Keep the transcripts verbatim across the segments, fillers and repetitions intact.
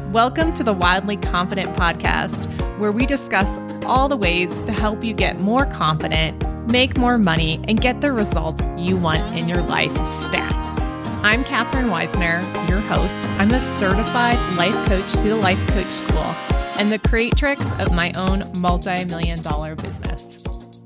Welcome to the Wildly Confident podcast, where we discuss all the ways to help you get more confident, make more money, and get the results you want in your life stat. I'm Catherine Weisner, your host. I'm a certified life coach through the Life Coach School and the creatrix of my own multi-million dollar business.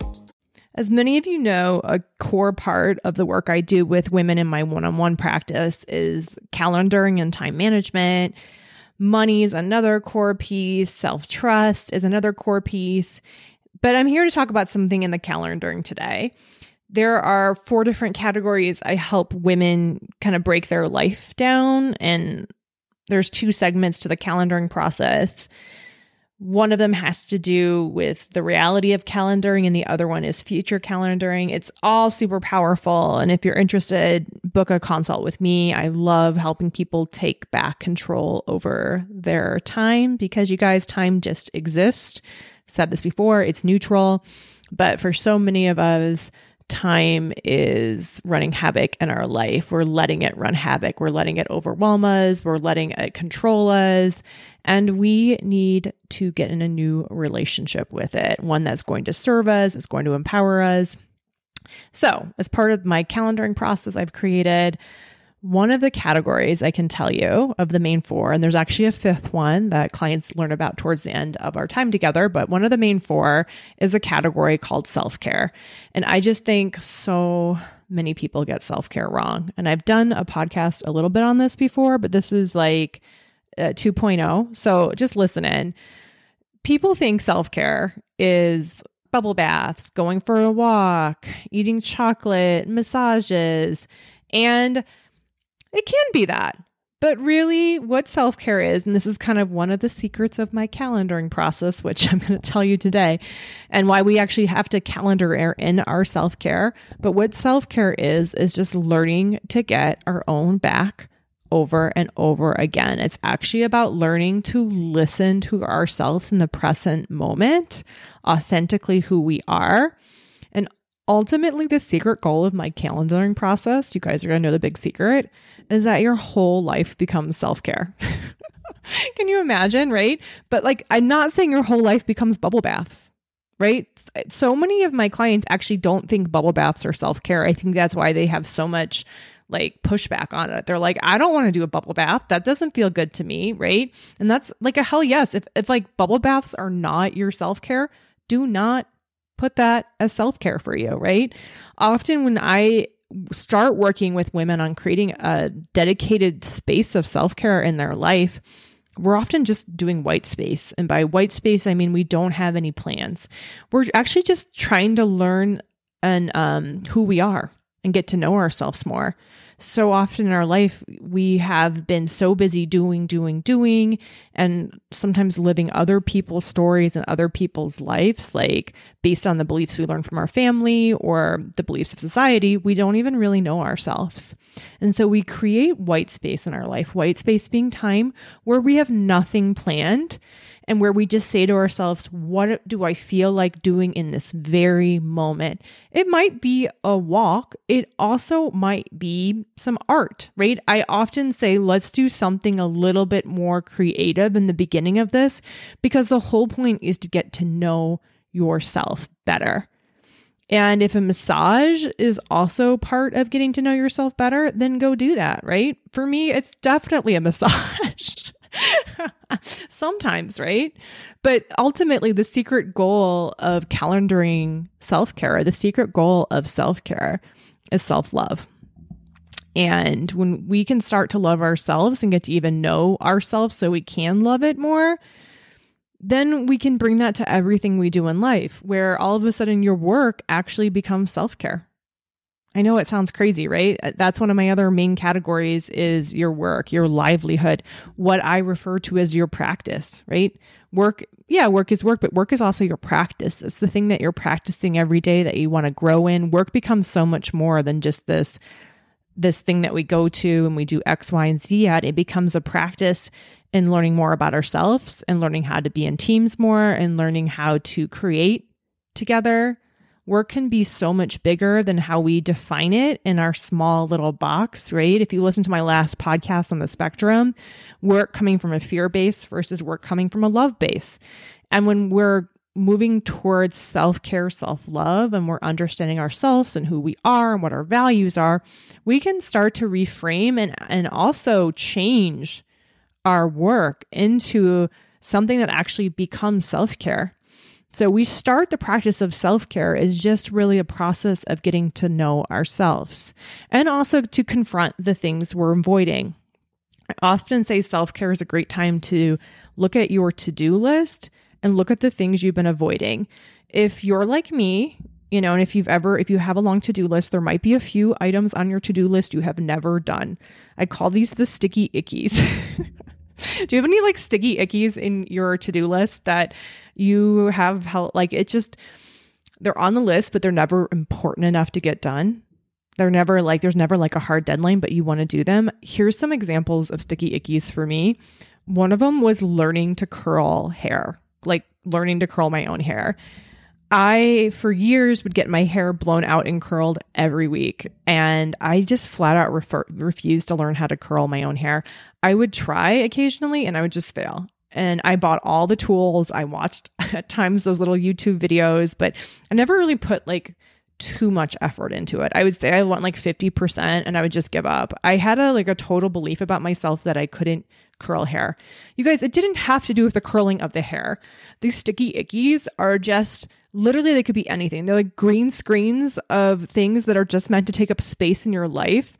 As many of you know, a core part of the work I do with women in my one-on-one practice is calendaring and time management. Money is another core piece. Self-trust is another core piece. But I'm here to talk about something in the calendaring today. There are four different categories I help women kind of break their life down, and there's two segments to the calendaring process. One of them has to do with the reality of calendaring, and the other one is future calendaring. It's all super powerful, and if you're interested, book a consult with me. I love helping people take back control over their time because, you guys, time just exists. I've said this before, it's neutral, but for so many of us, time is running havoc in our life. We're letting it run havoc. We're letting it overwhelm us. We're letting it control us. And we need to get in a new relationship with it, one that's going to serve us, it's going to empower us. So as part of my calendaring process, I've created one of the categories I can tell you of the main four, and there's actually a fifth one that clients learn about towards the end of our time together, but one of the main four is a category called self-care. And I just think so many people get self-care wrong. And I've done a podcast a little bit on this before, but this is like uh, two point oh. So just listen in. People think self-care is bubble baths, going for a walk, eating chocolate, massages, and it can be that. But really what self-care is, and this is kind of one of the secrets of my calendaring process, which I'm going to tell you today, and why we actually have to calendar in our self-care. But what self-care is, is just learning to get our own back over and over again. It's actually about learning to listen to ourselves in the present moment, authentically who we are. And ultimately, the secret goal of my calendaring process, you guys are going to know the big secret, is that your whole life becomes self-care. Can you imagine, right? But like, I'm not saying your whole life becomes bubble baths, right? So many of my clients actually don't think bubble baths are self-care. I think that's why they have so much like pushback on it. They're like, I don't want to do a bubble bath. That doesn't feel good to me, right? And that's like a hell yes. If, if like bubble baths are not your self-care, do not put that as self-care for you, right? Often when I start working with women on creating a dedicated space of self-care in their life, we're often just doing white space. And by white space, I mean, we don't have any plans. We're actually just trying to learn and um, who we are and get to know ourselves more. So often in our life, we have been so busy doing, doing, doing, and sometimes living other people's stories and other people's lives, like based on the beliefs we learn from our family or the beliefs of society, we don't even really know ourselves. And so we create white space in our life, white space being time where we have nothing planned and where we just say to ourselves, what do I feel like doing in this very moment? It might be a walk. It also might be some art, right? I often say, let's do something a little bit more creative in the beginning of this, because the whole point is to get to know yourself better. And if a massage is also part of getting to know yourself better, then go do that, right? For me, it's definitely a massage. Sometimes, right? But ultimately, the secret goal of calendaring self-care, the secret goal of self-care is self-love. And when we can start to love ourselves and get to even know ourselves so we can love it more, then we can bring that to everything we do in life, where all of a sudden your work actually becomes self-care. I know it sounds crazy, right? That's one of my other main categories is your work, your livelihood, what I refer to as your practice, right? Work, yeah, work is work, but work is also your practice. It's the thing that you're practicing every day that you want to grow in. Work becomes so much more than just this, this thing that we go to and we do X, Y, and Z at. It becomes a practice in learning more about ourselves and learning how to be in teams more and learning how to create together work can be so much bigger than how we define it in our small little box, right? If you listen to my last podcast on the spectrum, work coming from a fear base versus work coming from a love base. And when we're moving towards self-care, self-love, and we're understanding ourselves and who we are and what our values are, we can start to reframe and, and also change our work into something that actually becomes self-care. So we start the practice of self-care is just really a process of getting to know ourselves and also to confront the things we're avoiding. I often say self-care is a great time to look at your to-do list and look at the things you've been avoiding. If you're like me, you know, and if you've ever, if you have a long to-do list, there might be a few items on your to-do list you have never done. I call these the sticky ickies. Do you have any like sticky ickies in your to-do list that you have held, like it just, they're on the list, but they're never important enough to get done? They're never like, there's never like a hard deadline, but you want to do them. Here's some examples of sticky ickies for me. One of them was learning to curl hair, like learning to curl my own hair. I, for years, would get my hair blown out and curled every week. And I just flat out refer- refused to learn how to curl my own hair. I would try occasionally and I would just fail. And I bought all the tools. I watched at times those little YouTube videos, but I never really put like too much effort into it. I would say I went like fifty percent and I would just give up. I had a like a total belief about myself that I couldn't curl hair. You guys, it didn't have to do with the curling of the hair. These sticky ickies are just literally, they could be anything. They're like green screens of things that are just meant to take up space in your life.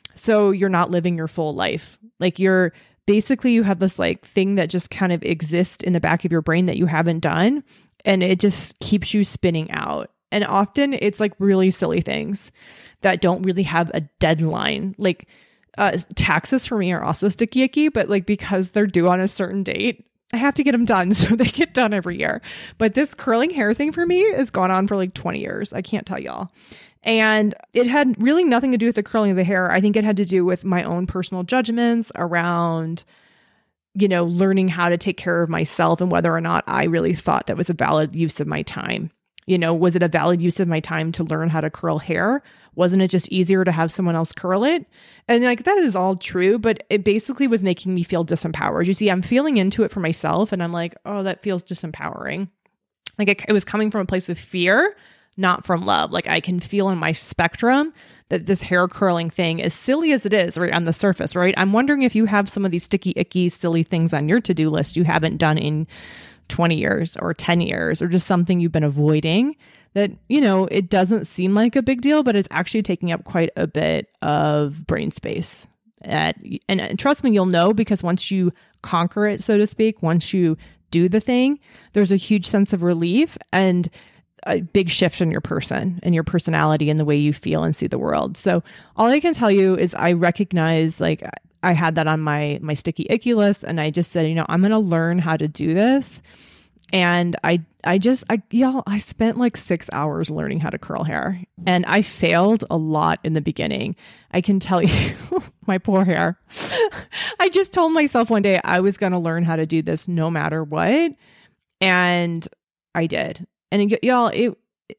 So you're not living your full life. Like you're basically, you have this like thing that just kind of exists in the back of your brain that you haven't done. And it just keeps you spinning out. And often it's like really silly things that don't really have a deadline. Like uh, taxes for me are also sticky icky, but like because they're due on a certain date, I have to get them done. So they get done every year. But this curling hair thing for me has gone on for like twenty years. I can't tell y'all. And it had really nothing to do with the curling of the hair. I think it had to do with my own personal judgments around, you know, learning how to take care of myself and whether or not I really thought that was a valid use of my time. You know, was it a valid use of my time to learn how to curl hair? Wasn't it just easier to have someone else curl it? And like, that is all true, but it basically was making me feel disempowered. You see, I'm feeling into it for myself and I'm like, oh, that feels disempowering. Like it, it was coming from a place of fear, not from love. Like I can feel in my spectrum that this hair curling thing, as silly as it is right on the surface, right? I'm wondering if you have some of these sticky, icky, silly things on your to-do list you haven't done in twenty years or ten years, or just something you've been avoiding that, you know, it doesn't seem like a big deal, but it's actually taking up quite a bit of brain space. At, and, and trust me, you'll know, because once you conquer it, so to speak, once you do the thing, there's a huge sense of relief and a big shift in your person and your personality and the way you feel and see the world. So all I can tell you is I recognize, like, I had that on my, my sticky icky list, and I just said, you know, I'm going to learn how to do this. And I, I just, I, y'all, I spent like six hours learning how to curl hair, and I failed a lot in the beginning. I can tell you, my poor hair. I just told myself one day I was going to learn how to do this no matter what. And I did. And y- y'all, it,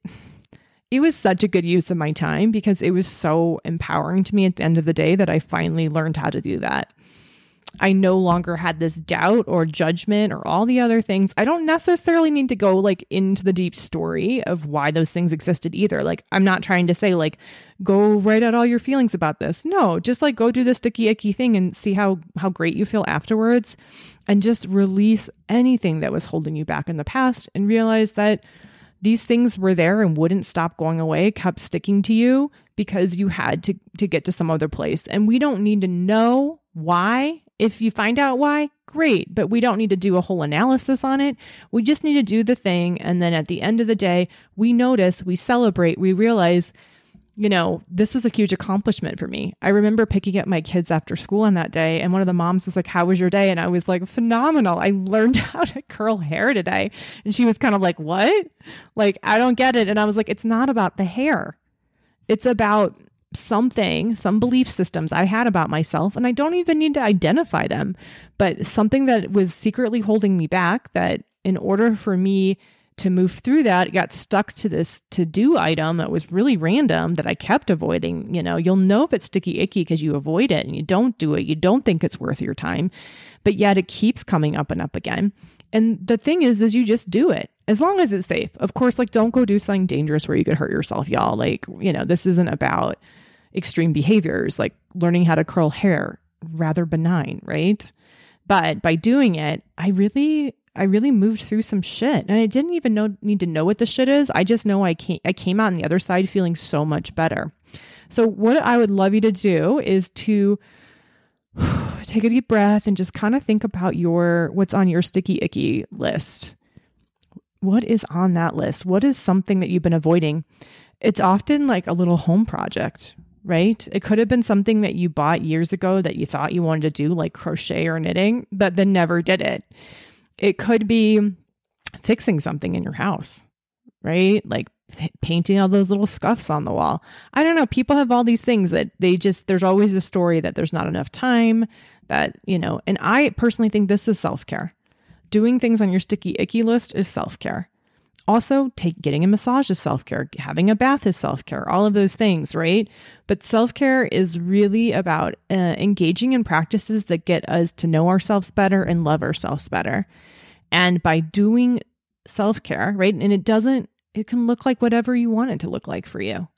it was such a good use of my time because it was so empowering to me at the end of the day that I finally learned how to do that. I no longer had this doubt or judgment or all the other things. I don't necessarily need to go like into the deep story of why those things existed either. Like, I'm not trying to say like, go write out all your feelings about this. No, just like go do the sticky icky thing and see how, how great you feel afterwards, and just release anything that was holding you back in the past and realize that these things were there and wouldn't stop going away, kept sticking to you because you had to, to get to some other place. And we don't need to know why. If you find out why, great, but we don't need to do a whole analysis on it. We just need to do the thing. And then at the end of the day, we notice, we celebrate, we realize, you know, this was a huge accomplishment for me. I remember picking up my kids after school on that day, and one of the moms was like, how was your day? And I was like, phenomenal. I learned how to curl hair today. And she was kind of like, what? Like, I don't get it. And I was like, it's not about the hair. It's about something, some belief systems I had about myself, and I don't even need to identify them, but something that was secretly holding me back, that in order for me to move through that, I got stuck to this to-do item that was really random that I kept avoiding. You know, you'll know if it's sticky icky because you avoid it and you don't do it. You don't think it's worth your time, but yet it keeps coming up and up again. And the thing is, is you just do it as long as it's safe. Of course, like don't go do something dangerous where you could hurt yourself, y'all. Like, you know, this isn't about extreme behaviors, like learning how to curl hair, rather benign, right? But by doing it, I really, I really moved through some shit, and I didn't even know need to know what the shit is. I just know I came, I came out on the other side feeling so much better. So what I would love you to do is to take a deep breath and just kind of think about your, what's on your sticky icky list. What is on that list? What is something that you've been avoiding? It's often like a little home project, right? It could have been something that you bought years ago that you thought you wanted to do, like crochet or knitting, but then never did it. It could be fixing something in your house, right? Like p- painting all those little scuffs on the wall. I don't know. People have all these things that they just, there's always a story that there's not enough time, that, you know, and I personally think this is self-care. Doing things on your sticky icky list is self-care. Also, take getting a massage is self-care. Having a bath is self-care. All of those things, right? But self-care is really about uh, engaging in practices that get us to know ourselves better and love ourselves better. And by doing self-care, right? And it doesn't, it can look like whatever you want it to look like for you.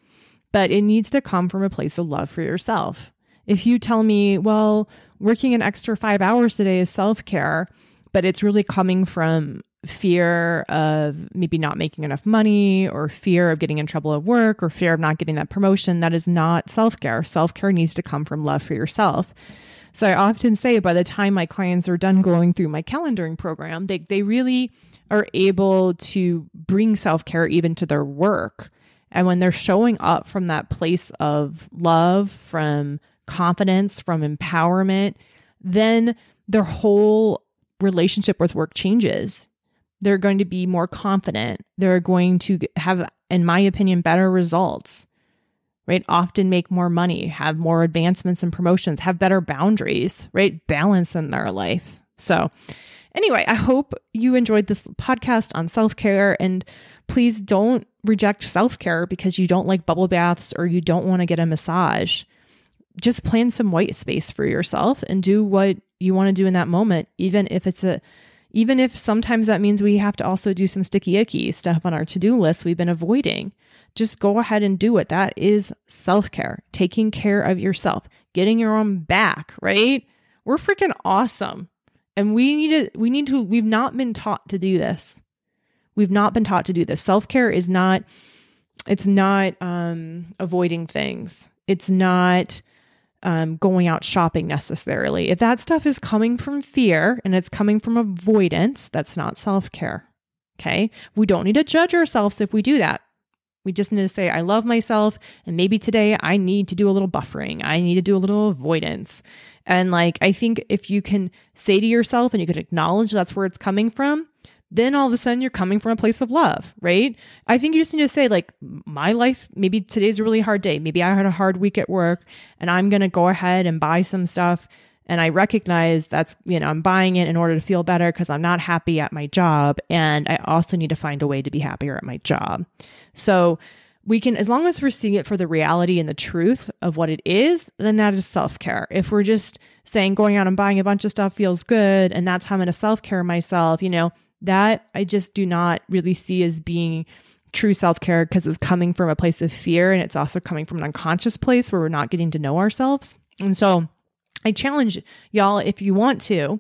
But it needs to come from a place of love for yourself. If you tell me, well, working an extra five hours today is self-care, but it's really coming from fear of maybe not making enough money, or fear of getting in trouble at work, or fear of not getting that promotion, that is not self-care. Self-care needs to come from love for yourself. So I often say by the time my clients are done going through my calendaring program, they, they really are able to bring self-care even to their work. And when they're showing up from that place of love, from confidence, from empowerment, then their whole relationship with work changes. They're going to be more confident. They're going to have, in my opinion, better results, right? Often make more money, have more advancements and promotions, have better boundaries, right? Balance in their life. So anyway, I hope you enjoyed this podcast on self-care, and please don't reject self-care because you don't like bubble baths or you don't want to get a massage. Just plan some white space for yourself and do what you want to do in that moment, even if it's a, even if sometimes that means we have to also do some sticky icky stuff on our to-do list we've been avoiding. Just go ahead and do it. That is self-care, taking care of yourself, getting your own back, right? We're freaking awesome. And we need to, we need to, we've not been taught to do this. We've not been taught to do this. Self-care is not, it's not um, avoiding things. It's not um, going out shopping necessarily. If that stuff is coming from fear and it's coming from avoidance, that's not self-care. Okay. We don't need to judge ourselves if we do that. We just need to say, I love myself. And maybe today I need to do a little buffering. I need to do a little avoidance. And like, I think if you can say to yourself and you can acknowledge that's where it's coming from, then all of a sudden you're coming from a place of love, right? I think you just need to say like, my life, maybe today's a really hard day. Maybe I had a hard week at work and I'm going to go ahead and buy some stuff. And I recognize that's, you know, I'm buying it in order to feel better because I'm not happy at my job. And I also need to find a way to be happier at my job. So we can, as long as we're seeing it for the reality and the truth of what it is, then that is self-care. If we're just saying going out and buying a bunch of stuff feels good and that's how I'm going to self-care myself, you know, that I just do not really see as being true self-care because it's coming from a place of fear and it's also coming from an unconscious place where we're not getting to know ourselves. And so I challenge y'all, if you want to,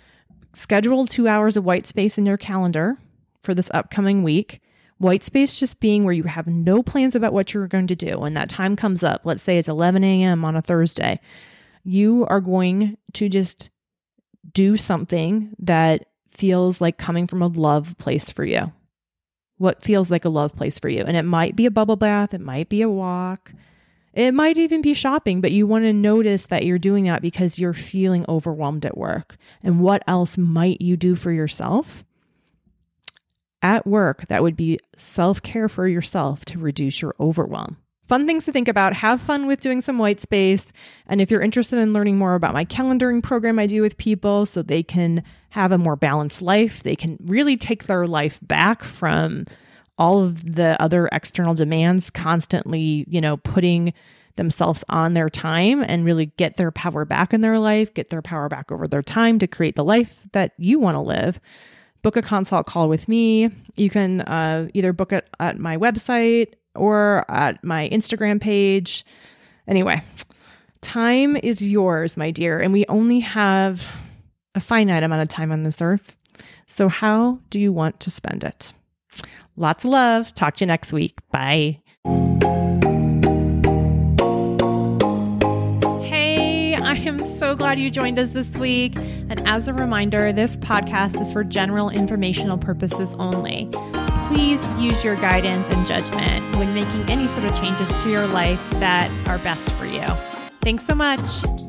schedule two hours of white space in your calendar for this upcoming week. White space just being where you have no plans about what you're going to do. When that time comes up, let's say it's eleven a.m. on a Thursday, you are going to just do something that feels like coming from a love place for you. What feels like a love place for you? And it might be a bubble bath. It might be a walk. It might even be shopping, but you want to notice that you're doing that because you're feeling overwhelmed at work. And what else might you do for yourself at work that would be self-care for yourself to reduce your overwhelm? fun things to think about. Have fun with doing some white space. And if you're interested in learning more about my calendaring program I do with people so they can have a more balanced life, they can really take their life back from all of the other external demands, constantly, you know, putting themselves on their time, and really get their power back in their life, get their power back over their time to create the life that you want to live. Book a consult call with me. You can uh, either book it at my website or at my Instagram page. Anyway, time is yours, my dear, and we only have a finite amount of time on this earth. So how do you want to spend it? Lots of love. Talk to you next week. Bye. I am so glad you joined us this week. And as a reminder, this podcast is for general informational purposes only. Please use your guidance and judgment when making any sort of changes to your life that are best for you. Thanks so much.